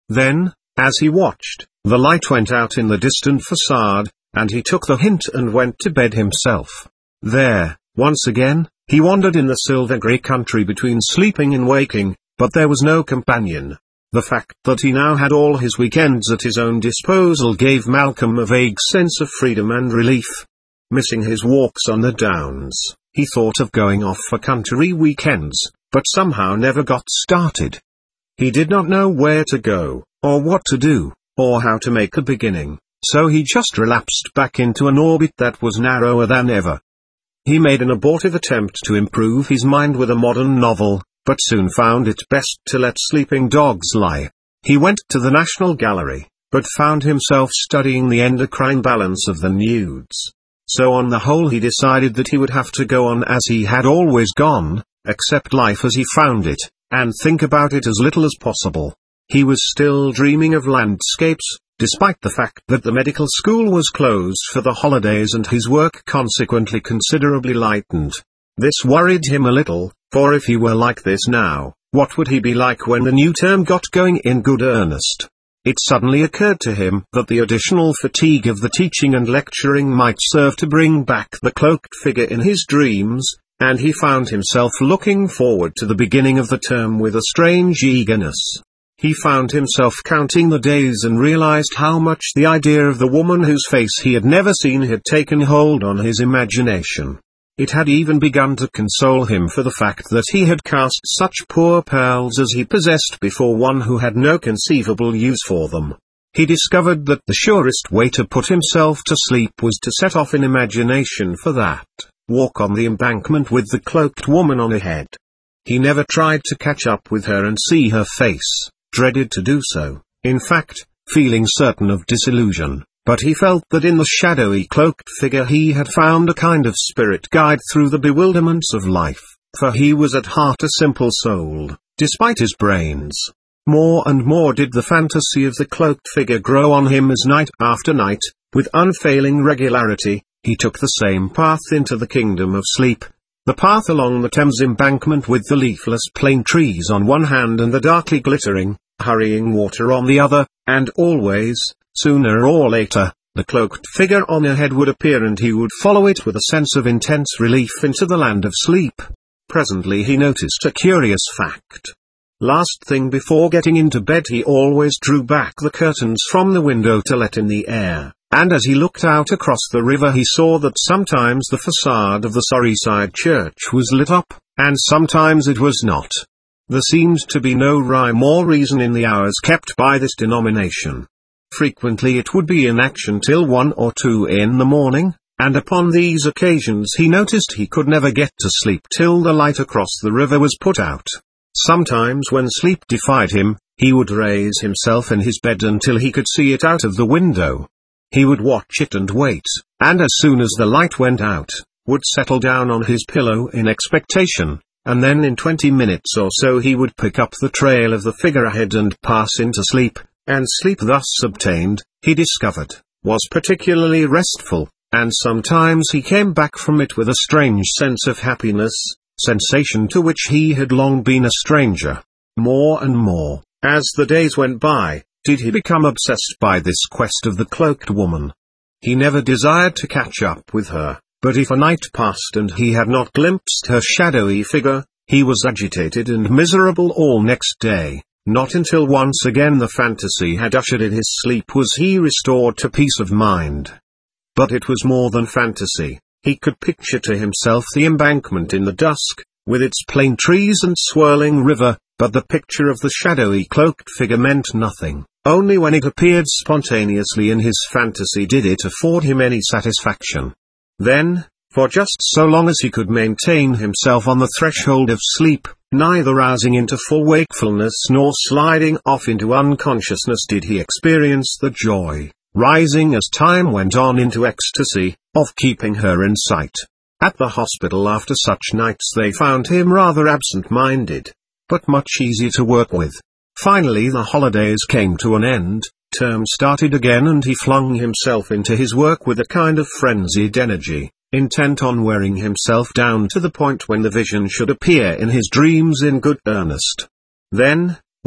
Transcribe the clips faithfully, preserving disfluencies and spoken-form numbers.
Then, as he watched, the light went out in the distant facade, and he took the hint and went to bed himself. There, once again, he wandered in the silver-grey country between sleeping and waking, but there was no companion. The fact that he now had all his weekends at his own disposal gave Malcolm a vague sense of freedom and relief. Missing his walks on the downs, he thought of going off for country weekends, but somehow never got started. He did not know where to go, or what to do, or how to make a beginning, so he just relapsed back into an orbit that was narrower than ever. He made an abortive attempt to improve his mind with a modern novel, but soon found it best to let sleeping dogs lie. He went to the National Gallery, but found himself studying the endocrine balance of the nudes. So on the whole he decided that he would have to go on as he had always gone, accept life as he found it, and think about it as little as possible. He was still dreaming of landscapes, despite the fact that the medical school was closed for the holidays and his work consequently considerably lightened. This worried him a little, for if he were like this now, what would he be like when the new term got going in good earnest? It suddenly occurred to him that the additional fatigue of the teaching and lecturing might serve to bring back the cloaked figure in his dreams, and he found himself looking forward to the beginning of the term with a strange eagerness. He found himself counting the days and realized how much the idea of the woman whose face he had never seen had taken hold on his imagination. It had even begun to console him for the fact that he had cast such poor pearls as he possessed before one who had no conceivable use for them. He discovered that the surest way to put himself to sleep was to set off in imagination for that walk on the embankment with the cloaked woman on ahead. He never tried to catch up with her and see her face, dreaded to do so, in fact, feeling certain of disillusion. But he felt that in the shadowy cloaked figure he had found a kind of spirit guide through the bewilderments of life, for he was at heart a simple soul, despite his brains. More and more did the fantasy of the cloaked figure grow on him as night after night, with unfailing regularity, he took the same path into the kingdom of sleep, the path along the Thames embankment with the leafless plane trees on one hand and the darkly glittering, hurrying water on the other, and always, sooner or later, the cloaked figure on ahead would appear and he would follow it with a sense of intense relief into the land of sleep. Presently he noticed a curious fact. Last thing before getting into bed he always drew back the curtains from the window to let in the air, and as he looked out across the river he saw that sometimes the facade of the Surreyside church was lit up, and sometimes it was not. There seemed to be no rhyme or reason in the hours kept by this denomination. Frequently it would be in action till one or two in the morning, and upon these occasions he noticed he could never get to sleep till the light across the river was put out. Sometimes when sleep defied him, he would raise himself in his bed until he could see it out of the window. He would watch it and wait, and as soon as the light went out, would settle down on his pillow in expectation, and then in twenty minutes or so he would pick up the trail of the figure ahead and pass into sleep. And sleep thus obtained, he discovered, was particularly restful, and sometimes he came back from it with a strange sense of happiness, sensation to which he had long been a stranger. More and more, as the days went by, did he become obsessed by this quest of the cloaked woman. He never desired to catch up with her, but if a night passed and he had not glimpsed her shadowy figure, he was agitated and miserable all next day. Not until once again the fantasy had ushered in his sleep was he restored to peace of mind. But it was more than fantasy. He could picture to himself the embankment in the dusk, with its plane trees and swirling river, but the picture of the shadowy cloaked figure meant nothing. Only when it appeared spontaneously in his fantasy did it afford him any satisfaction. Then, for just so long as he could maintain himself on the threshold of sleep, neither rousing into full wakefulness nor sliding off into unconsciousness did he experience the joy, rising as time went on into ecstasy, of keeping her in sight. At the hospital after such nights they found him rather absent-minded, but much easier to work with. Finally the holidays came to an end, term started again and he flung himself into his work with a kind of frenzied energy, intent on wearing himself down to the point when the vision should appear in his dreams in good earnest. Then,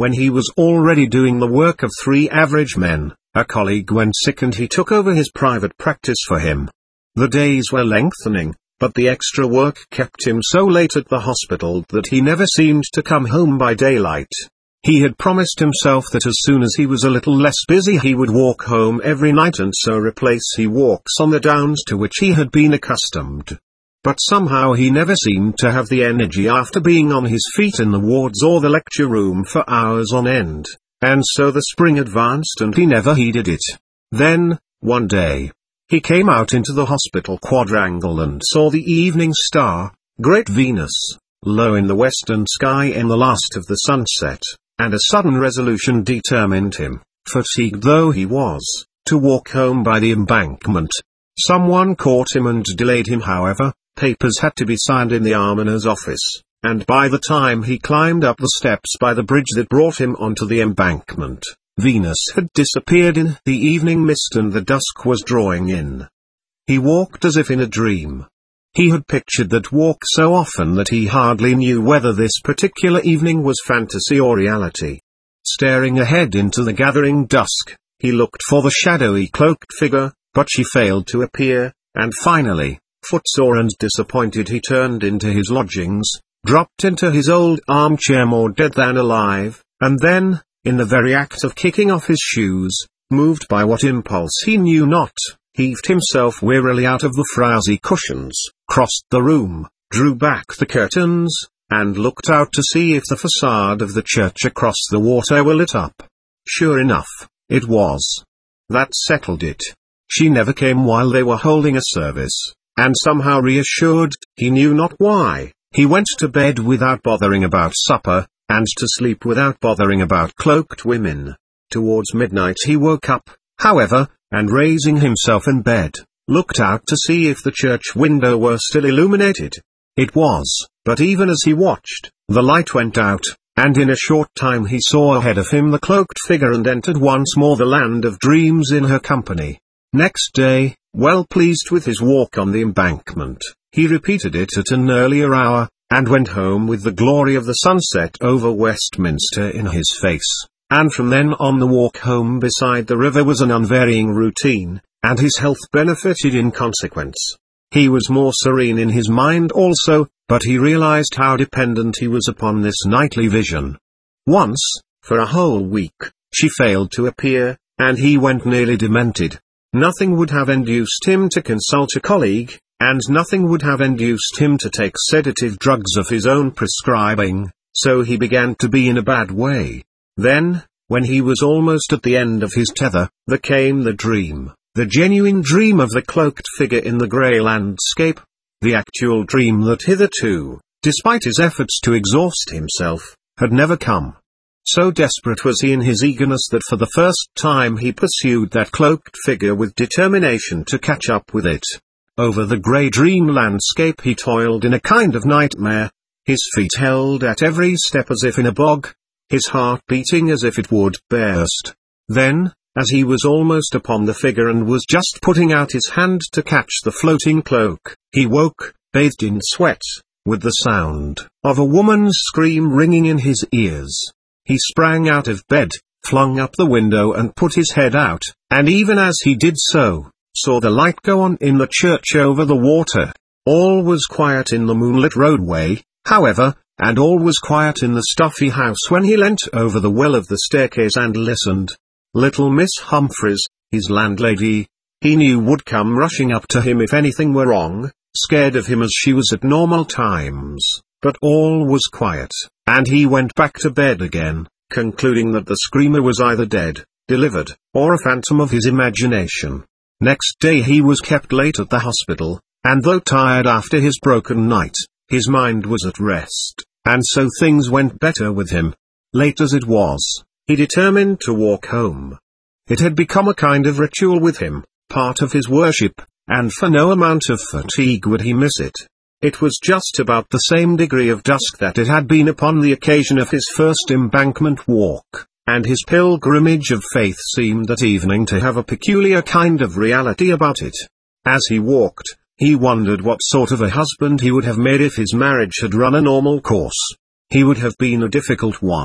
When he was already doing the work of three average men, a colleague went sick and he took over his private practice for him. The days were lengthening, but the extra work kept him so late at the hospital that he never seemed to come home by daylight. He had promised himself that as soon as he was a little less busy he would walk home every night and so replace his walks on the downs to which he had been accustomed. But somehow he never seemed to have the energy after being on his feet in the wards or the lecture room for hours on end, and so the spring advanced and he never heeded it. Then, one day, he came out into the hospital quadrangle and saw the evening star, great Venus, low in the western sky in the last of the sunset, and a sudden resolution determined him, fatigued though he was, to walk home by the embankment. Someone caught him and delayed him however. Papers had to be signed in the almoner's office, and by the time he climbed up the steps by the bridge that brought him onto the embankment, Venus had disappeared in the evening mist and the dusk was drawing in. He walked as if in a dream. He had pictured that walk so often that he hardly knew whether this particular evening was fantasy or reality. Staring ahead into the gathering dusk, he looked for the shadowy cloaked figure, but she failed to appear, and finally, footsore and disappointed he turned into his lodgings, dropped into his old armchair more dead than alive, and then, in the very act of kicking off his shoes, moved by what impulse he knew not, heaved himself wearily out of the frowsy cushions, crossed the room, drew back the curtains, and looked out to see if the facade of the church across the water were lit up. Sure enough, it was. That settled it. She never came while they were holding a service. And somehow reassured, he knew not why, he went to bed without bothering about supper, and to sleep without bothering about cloaked women. Towards midnight he woke up, however, and raising himself in bed, looked out to see if the church window were still illuminated. It was, but even as he watched, the light went out, and in a short time he saw ahead of him the cloaked figure and entered once more the land of dreams in her company. Next day, well pleased with his walk on the embankment, he repeated it at an earlier hour, and went home with the glory of the sunset over Westminster in his face, and from then on the walk home beside the river was an unvarying routine, and his health benefited in consequence. He was more serene in his mind also, but he realized how dependent he was upon this nightly vision. Once, for a whole week, she failed to appear, and he went nearly demented. Nothing would have induced him to consult a colleague, and nothing would have induced him to take sedative drugs of his own prescribing, so he began to be in a bad way. Then, when he was almost at the end of his tether, there came the dream, the genuine dream of the cloaked figure in the grey landscape, the actual dream that hitherto, despite his efforts to exhaust himself, had never come. So desperate was he in his eagerness that for the first time he pursued that cloaked figure with determination to catch up with it. Over the grey dream landscape he toiled in a kind of nightmare, his feet held at every step as if in a bog, his heart beating as if it would burst. Then, as he was almost upon the figure and was just putting out his hand to catch the floating cloak, he woke, bathed in sweat, with the sound of a woman's scream ringing in his ears. He sprang out of bed, flung up the window and put his head out, and even as he did so, saw the light go on in the church over the water. All was quiet in the moonlit roadway, however, and all was quiet in the stuffy house when he leant over the well of the staircase and listened. Little Miss Humphreys, his landlady, he knew would come rushing up to him if anything were wrong, scared of him as she was at normal times, but all was quiet, and he went back to bed again, concluding that the screamer was either dead, delivered, or a phantom of his imagination. Next day he was kept late at the hospital, and though tired after his broken night, his mind was at rest, and so things went better with him. Late as it was, he determined to walk home. It had become a kind of ritual with him, part of his worship, and for no amount of fatigue would he miss it. It was just about the same degree of dusk that it had been upon the occasion of his first embankment walk, and his pilgrimage of faith seemed that evening to have a peculiar kind of reality about it. As he walked, he wondered what sort of a husband he would have made if his marriage had run a normal course. He would have been a difficult one,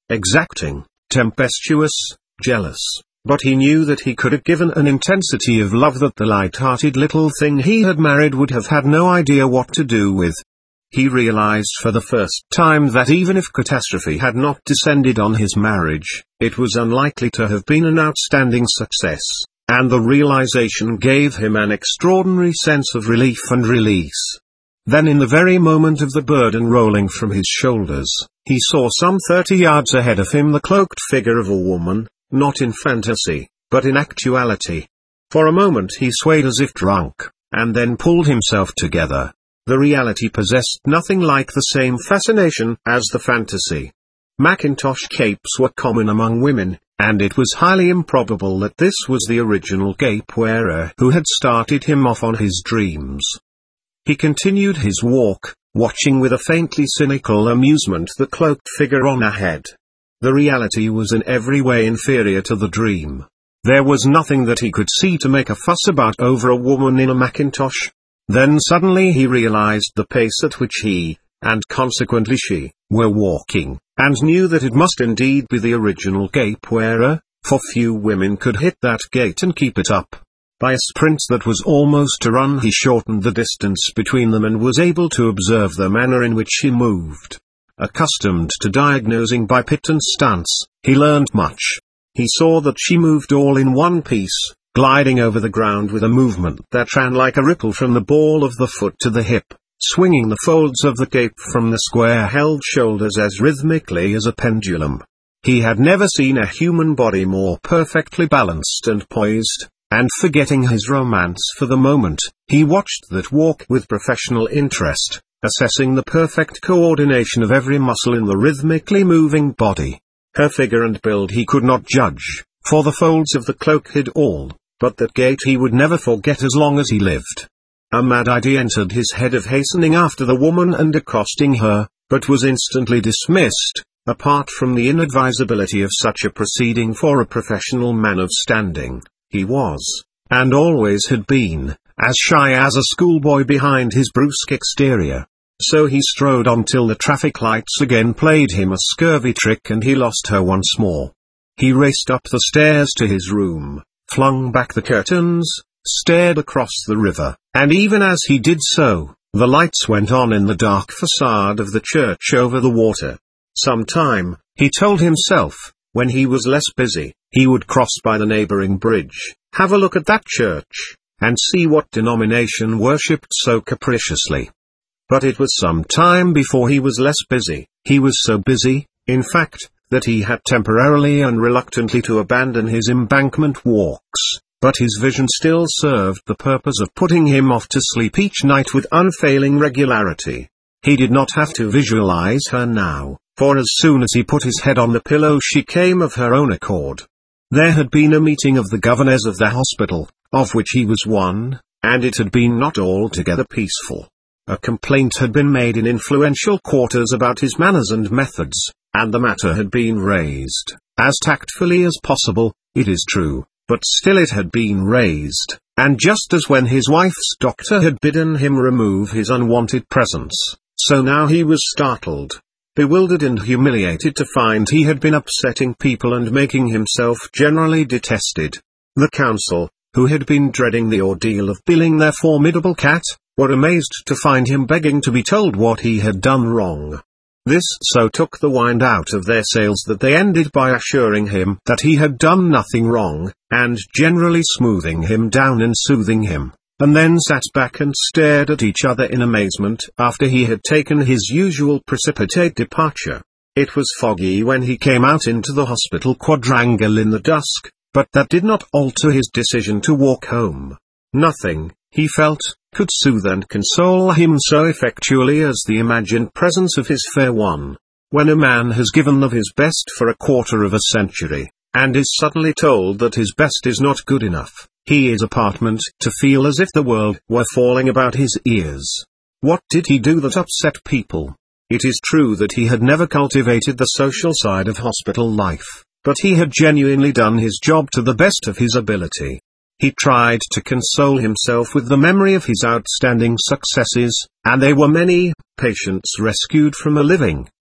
exacting, tempestuous, jealous, but he knew that he could have given an intensity of love that the light-hearted little thing he had married would have had no idea what to do with. He realized for the first time that even if catastrophe had not descended on his marriage, it was unlikely to have been an outstanding success, and the realization gave him an extraordinary sense of relief and release. Then in the very moment of the burden rolling from his shoulders, he saw some thirty yards ahead of him the cloaked figure of a woman, not in fantasy, but in actuality. For a moment he swayed as if drunk, and then pulled himself together. The reality possessed nothing like the same fascination as the fantasy. Macintosh capes were common among women, and it was highly improbable that this was the original cape wearer who had started him off on his dreams. He continued his walk, watching with a faintly cynical amusement the cloaked figure on ahead. The reality was in every way inferior to the dream. There was nothing that he could see to make a fuss about over a woman in a Macintosh. Then suddenly he realized the pace at which he, and consequently she, were walking, and knew that it must indeed be the original cape wearer, for few women could hit that gait and keep it up. By a sprint that was almost a run he shortened the distance between them and was able to observe the manner in which she moved. Accustomed to diagnosing by pit and stance, he learned much. He saw that she moved all in one piece, gliding over the ground with a movement that ran like a ripple from the ball of the foot to the hip, swinging the folds of the cape from the square-held shoulders as rhythmically as a pendulum. He had never seen a human body more perfectly balanced and poised, and forgetting his romance for the moment, he watched that walk with professional interest, assessing the perfect coordination of every muscle in the rhythmically moving body. Her figure and build he could not judge, for the folds of the cloak hid all, but that gait he would never forget as long as he lived. A mad idea entered his head of hastening after the woman and accosting her, but was instantly dismissed, apart from the inadvisability of such a proceeding for a professional man of standing. He was, and always had been, as shy as a schoolboy behind his brusque exterior. So he strode on till the traffic lights again played him a scurvy trick and he lost her once more. He raced up the stairs to his room, flung back the curtains, stared across the river, and even as he did so, the lights went on in the dark facade of the church over the water. Some time, he told himself, when he was less busy, he would cross by the neighboring bridge, have a look at that church, and see what denomination worshipped so capriciously. But it was some time before he was less busy. He was so busy, in fact, that he had temporarily and reluctantly to abandon his embankment walks, but his vision still served the purpose of putting him off to sleep each night with unfailing regularity. He did not have to visualize her now, for as soon as he put his head on the pillow she came of her own accord. There had been a meeting of the governors of the hospital, of which he was one, and it had been not altogether peaceful. A complaint had been made in influential quarters about his manners and methods, and the matter had been raised, as tactfully as possible, it is true, but still it had been raised, and just as when his wife's doctor had bidden him remove his unwanted presence, so now he was startled, bewildered and humiliated to find he had been upsetting people and making himself generally detested. The council, who had been dreading the ordeal of billing their formidable cat, were amazed to find him begging to be told what he had done wrong. This so took the wind out of their sails that they ended by assuring him that he had done nothing wrong, and generally smoothing him down and soothing him, and then sat back and stared at each other in amazement after he had taken his usual precipitate departure. It was foggy when he came out into the hospital quadrangle in the dusk, but that did not alter his decision to walk home. Nothing, he felt, could soothe and console him so effectually as the imagined presence of his fair one. When a man has given of his best for a quarter of a century, and is suddenly told that his best is not good enough, he is apartment to feel as if the world were falling about his ears. What did he do that upset people? It is true that he had never cultivated the social side of hospital life, but he had genuinely done his job to the best of his ability. He tried to console himself with the memory of his outstanding successes, and they were many: patients rescued from a living,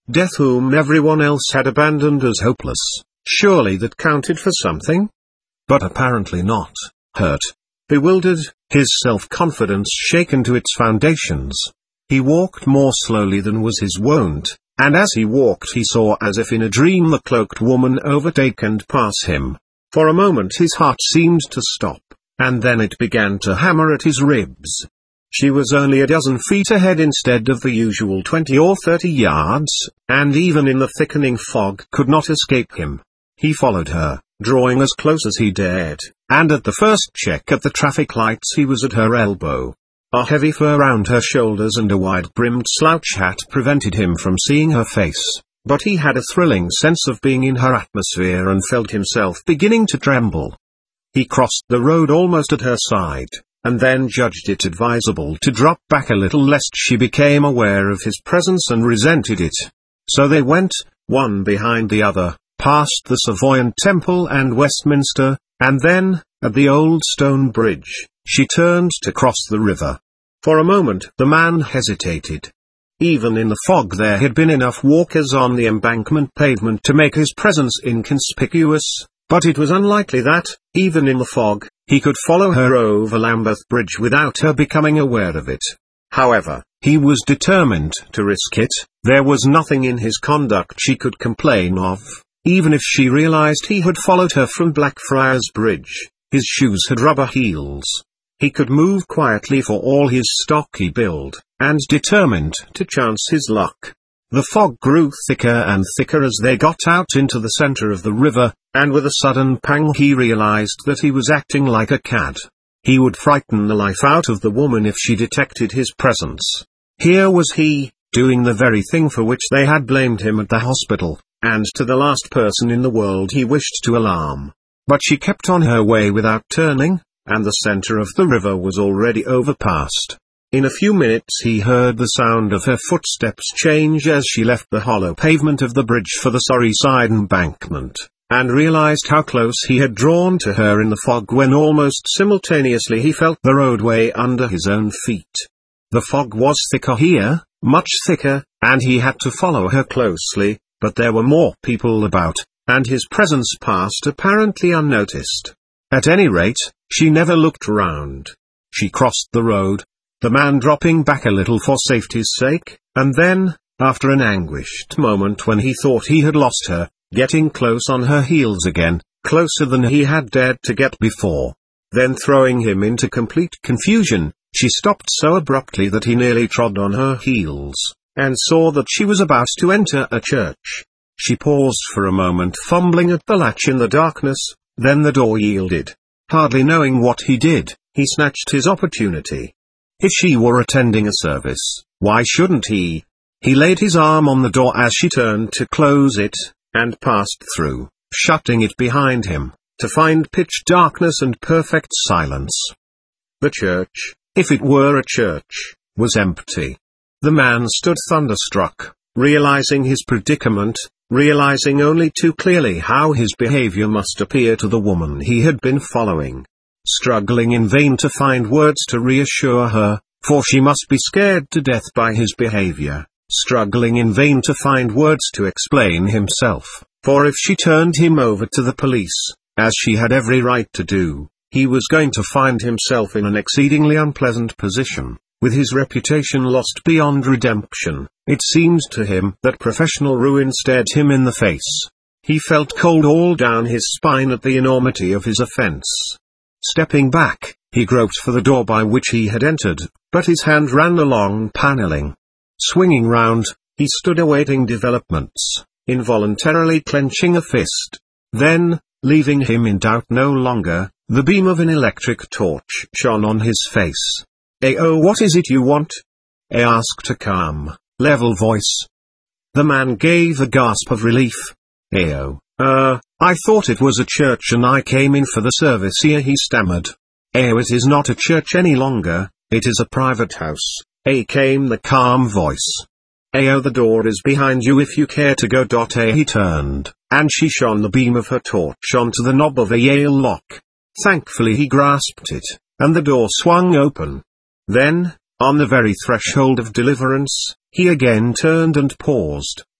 death whom everyone else had abandoned as hopeless. Surely that counted for something? But apparently not. Hurt, bewildered, his self-confidence shaken to its foundations, he walked more slowly than was his wont, and as he walked he saw as if in a dream the cloaked woman overtake and pass him. For a moment his heart seemed to stop, and then it began to hammer at his ribs. She was only a dozen feet ahead instead of the usual twenty or thirty yards, and even in the thickening fog could not escape him. He followed her, drawing as close as he dared, and at the first check at the traffic lights he was at her elbow. A heavy fur round her shoulders and a wide-brimmed slouch hat prevented him from seeing her face, but he had a thrilling sense of being in her atmosphere and felt himself beginning to tremble. He crossed the road almost at her side, and then judged it advisable to drop back a little lest she became aware of his presence and resented it. So they went, one behind the other, past the Savoy Temple and Westminster, and then, at the old stone bridge, she turned to cross the river. For a moment the man hesitated. Even in the fog there had been enough walkers on the embankment pavement to make his presence inconspicuous, but it was unlikely that, even in the fog, he could follow her over Lambeth Bridge without her becoming aware of it. However, he was determined to risk it. There was nothing in his conduct she could complain of, even if she realized he had followed her from Blackfriars Bridge. His shoes had rubber heels. He could move quietly for all his stocky build, and determined to chance his luck. The fog grew thicker and thicker as they got out into the center of the river, and with a sudden pang he realized that he was acting like a cad. He would frighten the life out of the woman if she detected his presence. Here was he, doing the very thing for which they had blamed him at the hospital, and to the last person in the world he wished to alarm. But she kept on her way without turning, and the center of the river was already overpassed. In a few minutes he heard the sound of her footsteps change as she left the hollow pavement of the bridge for the Surrey side embankment, and realized how close he had drawn to her in the fog when almost simultaneously he felt the roadway under his own feet. The fog was thicker here, much thicker, and he had to follow her closely, but there were more people about, and his presence passed apparently unnoticed. At any rate, she never looked round. She crossed the road, the man dropping back a little for safety's sake, and then, after an anguished moment when he thought he had lost her, getting close on her heels again, closer than he had dared to get before. Then throwing him into complete confusion, she stopped so abruptly that he nearly trod on her heels, and saw that she was about to enter a church. She paused for a moment, fumbling at the latch in the darkness, then the door yielded. Hardly knowing what he did, he snatched his opportunity. If she were attending a service, why shouldn't he? He laid his arm on the door as she turned to close it, and passed through, shutting it behind him, to find pitch darkness and perfect silence. The church, if it were a church, was empty. The man stood thunderstruck, realizing his predicament, realizing only too clearly how his behavior must appear to the woman he had been following. Struggling in vain to find words to reassure her, for she must be scared to death by his behavior. Struggling in vain to find words to explain himself, for if she turned him over to the police, as she had every right to do, he was going to find himself in an exceedingly unpleasant position, with his reputation lost beyond redemption. It seemed to him that professional ruin stared him in the face. He felt cold all down his spine at the enormity of his offense. Stepping back, he groped for the door by which he had entered, but his hand ran along paneling. Swinging round, he stood awaiting developments, involuntarily clenching a fist. Then, leaving him in doubt no longer, the beam of an electric torch shone on his face. "Eh oh, what is it you want?" he asked a calm, level voice. The man gave a gasp of relief. "Eh oh, uh, I thought it was a church and I came in for the service here," he stammered. "Eh, it is not a church any longer, it is a private house," eh came the calm voice. "Eh oh, the door is behind you if you care to go." Eh he turned, and she shone the beam of her torch onto the knob of a Yale lock. Thankfully he grasped it, and the door swung open. Then, on the very threshold of deliverance, he again turned and paused,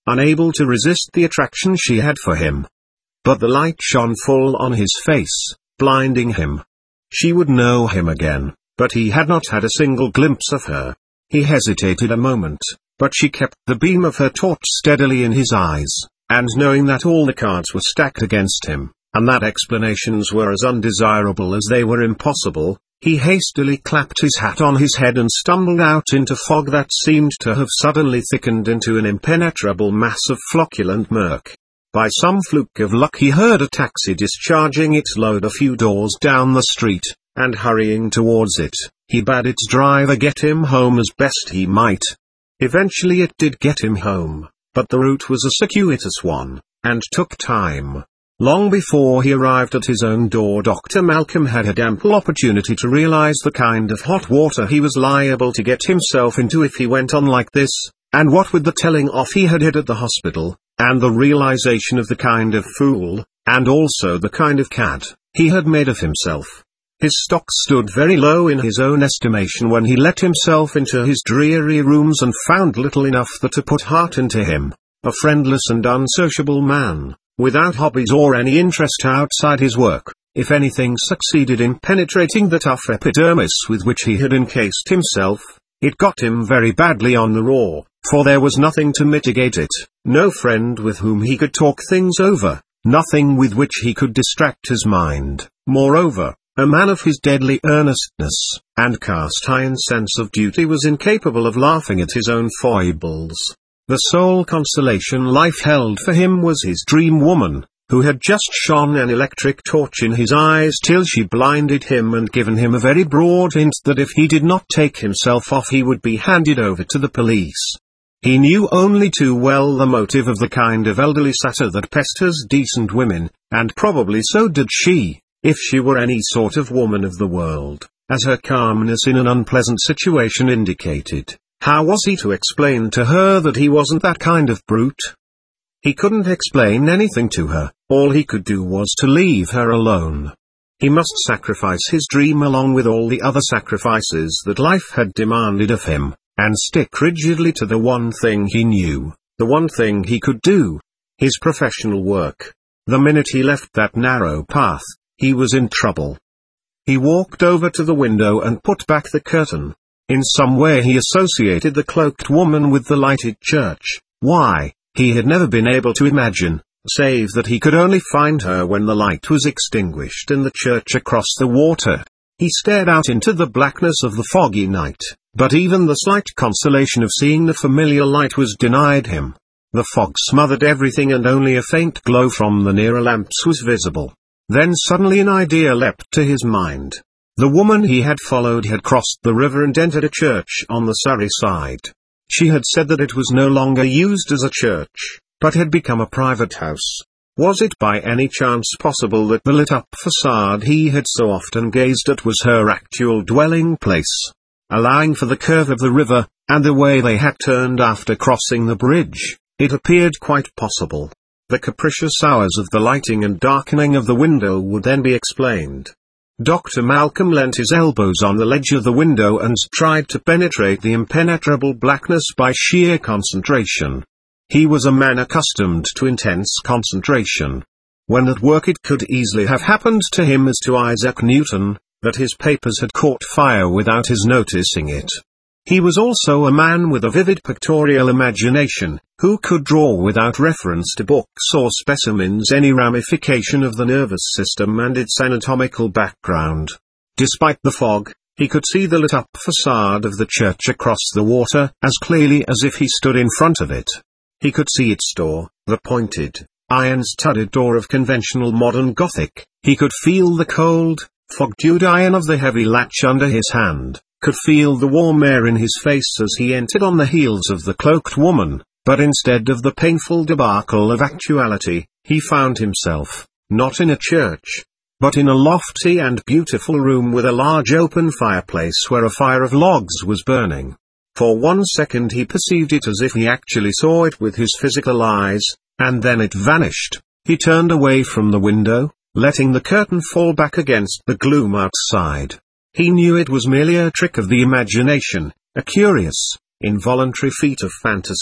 unable to resist the attraction she had for him. But the light shone full on his face, blinding him. She would know him again, but he had not had a single glimpse of her. He hesitated a moment, but she kept the beam of her torch steadily in his eyes, and knowing that all the cards were stacked against him, and that explanations were as undesirable as they were impossible, he hastily clapped his hat on his head and stumbled out into fog that seemed to have suddenly thickened into an impenetrable mass of flocculent murk. By some fluke of luck he heard a taxi discharging its load a few doors down the street, and hurrying towards it, he bade its driver get him home as best he might. Eventually it did get him home, but the route was a circuitous one, and took time. Long before he arrived at his own door, Doctor Malcolm had had ample opportunity to realize the kind of hot water he was liable to get himself into if he went on like this, and what with the telling off he had had at the hospital, and the realization of the kind of fool, and also the kind of cad, he had made of himself. His stock stood very low in his own estimation when he let himself into his dreary rooms and found little enough that to put heart into him, a friendless and unsociable man, without hobbies or any interest outside his work. If anything succeeded in penetrating the tough epidermis with which he had encased himself, it got him very badly on the raw, for there was nothing to mitigate it, no friend with whom he could talk things over, nothing with which he could distract his mind. Moreover, a man of his deadly earnestness, and cast-iron sense of duty was incapable of laughing at his own foibles. The sole consolation life held for him was his dream woman, who had just shone an electric torch in his eyes till she blinded him and given him a very broad hint that if he did not take himself off he would be handed over to the police. He knew only too well the motive of the kind of elderly satyr that pesters decent women, and probably so did she, if she were any sort of woman of the world, as her calmness in an unpleasant situation indicated. How was he to explain to her that he wasn't that kind of brute? He couldn't explain anything to her, all he could do was to leave her alone. He must sacrifice his dream along with all the other sacrifices that life had demanded of him, and stick rigidly to the one thing he knew, the one thing he could do, his professional work. The minute he left that narrow path, he was in trouble. He walked over to the window and put back the curtain. In some way he associated the cloaked woman with the lighted church. Why, he had never been able to imagine, save that he could only find her when the light was extinguished in the church across the water. He stared out into the blackness of the foggy night, but even the slight consolation of seeing the familiar light was denied him. The fog smothered everything and only a faint glow from the nearer lamps was visible. Then suddenly an idea leapt to his mind. The woman he had followed had crossed the river and entered a church on the Surrey side. She had said that it was no longer used as a church, but had become a private house. Was it by any chance possible that the lit-up facade he had so often gazed at was her actual dwelling place? Allowing for the curve of the river, and the way they had turned after crossing the bridge, it appeared quite possible. The capricious hours of the lighting and darkening of the window would then be explained. Doctor Malcolm leant his elbows on the ledge of the window and tried to penetrate the impenetrable blackness by sheer concentration. He was a man accustomed to intense concentration. When at work it could easily have happened to him as to Isaac Newton, that his papers had caught fire without his noticing it. He was also a man with a vivid pictorial imagination, who could draw without reference to books or specimens any ramification of the nervous system and its anatomical background. Despite the fog, he could see the lit-up facade of the church across the water as clearly as if he stood in front of it. He could see its door, the pointed, iron-studded door of conventional modern Gothic. He could feel the cold, fog-dewed iron of the heavy latch under his hand, could feel the warm air in his face as he entered on the heels of the cloaked woman, but instead of the painful debacle of actuality, he found himself, not in a church, but in a lofty and beautiful room with a large open fireplace where a fire of logs was burning. For one second he perceived it as if he actually saw it with his physical eyes, and then it vanished. He turned away from the window, letting the curtain fall back against the gloom outside. He knew it was merely a trick of the imagination, a curious, involuntary feat of fantasy,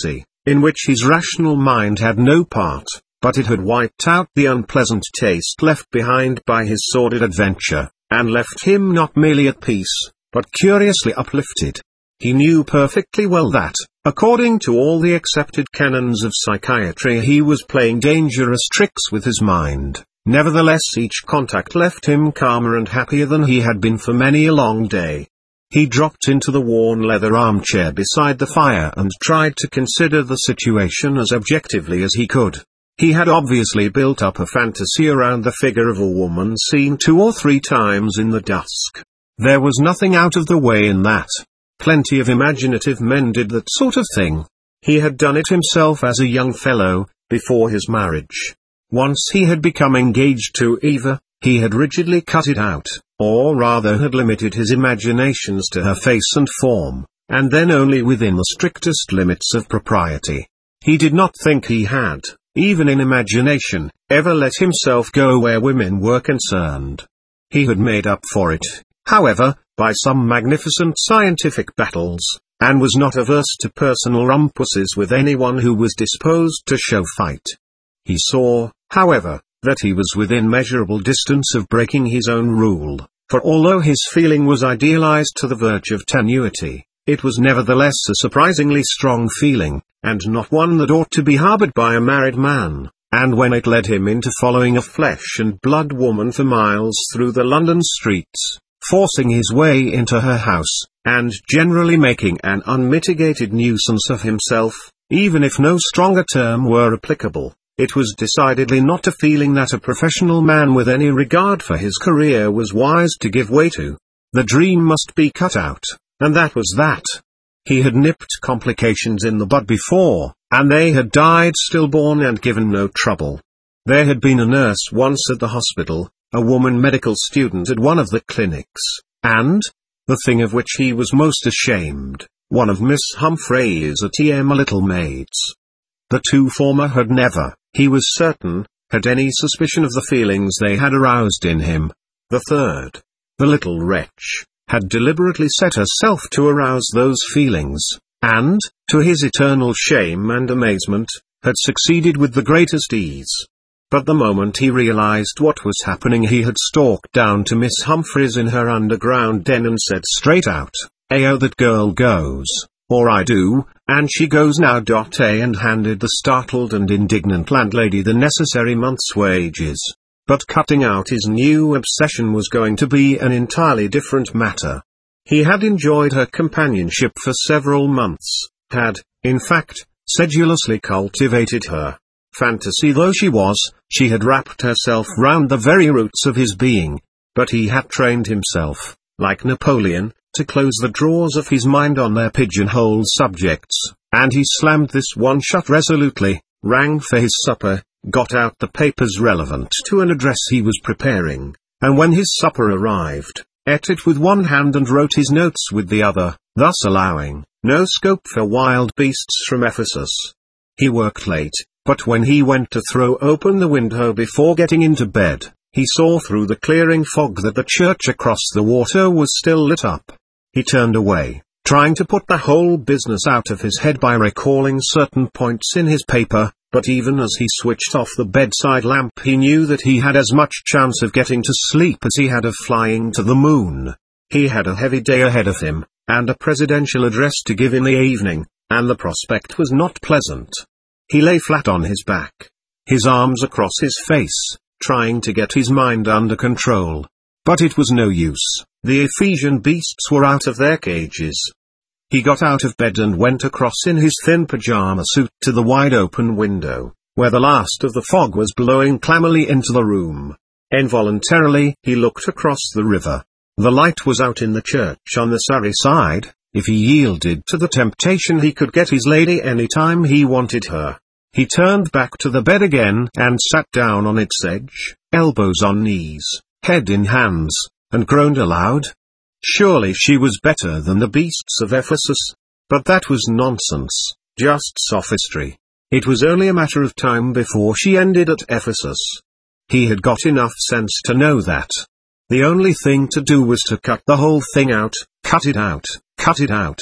in which his rational mind had no part, but it had wiped out the unpleasant taste left behind by his sordid adventure, and left him not merely at peace, but curiously uplifted. He knew perfectly well that, according to all the accepted canons of psychiatry, he was playing dangerous tricks with his mind. Nevertheless, each contact left him calmer and happier than he had been for many a long day. He dropped into the worn leather armchair beside the fire and tried to consider the situation as objectively as he could. He had obviously built up a fantasy around the figure of a woman seen two or three times in the dusk. There was nothing out of the way in that. Plenty of imaginative men did that sort of thing. He had done it himself as a young fellow, before his marriage. Once he had become engaged to Eva, he had rigidly cut it out, or rather had limited his imaginations to her face and form, and then only within the strictest limits of propriety. He did not think he had, even in imagination, ever let himself go where women were concerned. He had made up for it, however, by some magnificent scientific battles, and was not averse to personal rumpuses with anyone who was disposed to show fight. He saw, however, that he was within measurable distance of breaking his own rule, for although his feeling was idealized to the verge of tenuity, it was nevertheless a surprisingly strong feeling, and not one that ought to be harbored by a married man, and when it led him into following a flesh-and-blood woman for miles through the London streets, forcing his way into her house, and generally making an unmitigated nuisance of himself, even if no stronger term were applicable, it was decidedly not a feeling that a professional man with any regard for his career was wise to give way to. The dream must be cut out, and that was that. He had nipped complications in the bud before, and they had died stillborn and given no trouble. There had been a nurse once at the hospital, a woman medical student at one of the clinics, and, the thing of which he was most ashamed, one of Miss Humphreys' at Emma Little Maids. The two former had never, he was certain, had any suspicion of the feelings they had aroused in him. The third, the little wretch, had deliberately set herself to arouse those feelings, and, to his eternal shame and amazement, had succeeded with the greatest ease. But the moment he realized what was happening, he had stalked down to Miss Humphreys in her underground den and said straight out, "Ayo, that girl goes, or I do, and she goes now. A and handed the startled and indignant landlady the necessary month's wages. But cutting out his new obsession was going to be an entirely different matter. He had enjoyed her companionship for several months, had, in fact, sedulously cultivated her. Fantasy though she was, she had wrapped herself round the very roots of his being, but he had trained himself, like Napoleon, to close the drawers of his mind on their pigeonhole subjects, and he slammed this one shut resolutely, rang for his supper, got out the papers relevant to an address he was preparing, and when his supper arrived, ate it with one hand and wrote his notes with the other, thus allowing no scope for wild beasts from Ephesus. He worked late, but when he went to throw open the window before getting into bed, he saw through the clearing fog that the church across the water was still lit up. He turned away, trying to put the whole business out of his head by recalling certain points in his paper, but even as he switched off the bedside lamp he knew that he had as much chance of getting to sleep as he had of flying to the moon. He had a heavy day ahead of him, and a presidential address to give in the evening, and the prospect was not pleasant. He lay flat on his back, his arms across his face, trying to get his mind under control. But it was no use, the Ephesian beasts were out of their cages. He got out of bed and went across in his thin pajama suit to the wide-open window, where the last of the fog was blowing clammily into the room. Involuntarily, he looked across the river. The light was out in the church on the Surrey side. If he yielded to the temptation he could get his lady any time he wanted her. He turned back to the bed again and sat down on its edge, elbows on knees, head in hands, and groaned aloud. Surely she was better than the beasts of Ephesus. But that was nonsense, just sophistry. It was only a matter of time before she ended at Ephesus. He had got enough sense to know that. The only thing to do was to cut the whole thing out, cut it out, cut it out.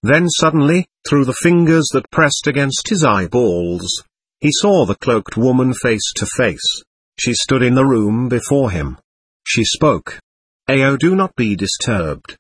Then suddenly, through the fingers that pressed against his eyeballs, he saw the cloaked woman face to face. She stood in the room before him. She spoke. "Ao, do not be disturbed.